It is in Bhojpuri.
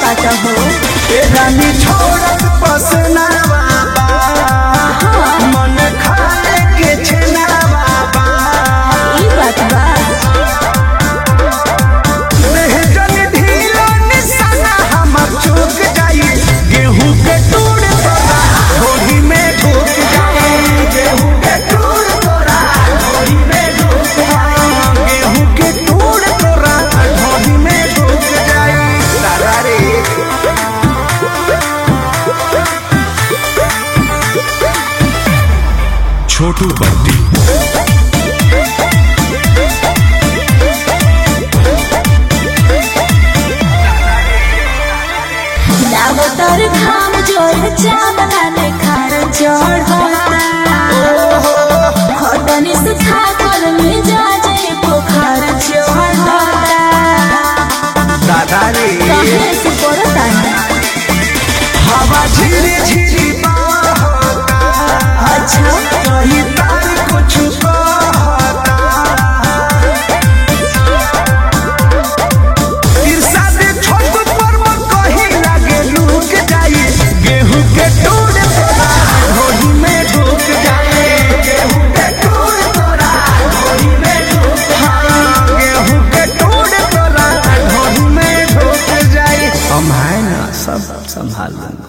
बात हो रानी छोड़त पसना मन खाए के छेना बाबा ई बात बा जन ढीलो निशाना हमर चूक जाई गेहूं के टूट तोरा घोड़ी में ढूक जाई गेहूं के टूट तोरा घोड़ी में ढूक जाई गेहूं के टूट तोरा घोड़ी में ढूक जाई दादा रे छोटू बंटी लागतर घाम जोर चावला ने खार चढ़ता खटनी सुखा कर में जा जाए पोखर चढ़ता दादा रे कहे से पड़ता हवा झिरी झिरी बहता अच्छा कहीं तार कुछ कहता ईर्षा से छोट पर मन कहीं लागे लूक जाई गेहूं के टूट तोरा घोड़ी में ढूक जाए गेहूं के टूट तोरा घोड़ी में ढूक गेहूं के टूट तोरा घोड़ी में ढूक जाए हम है ना सब संभाल लेंगे।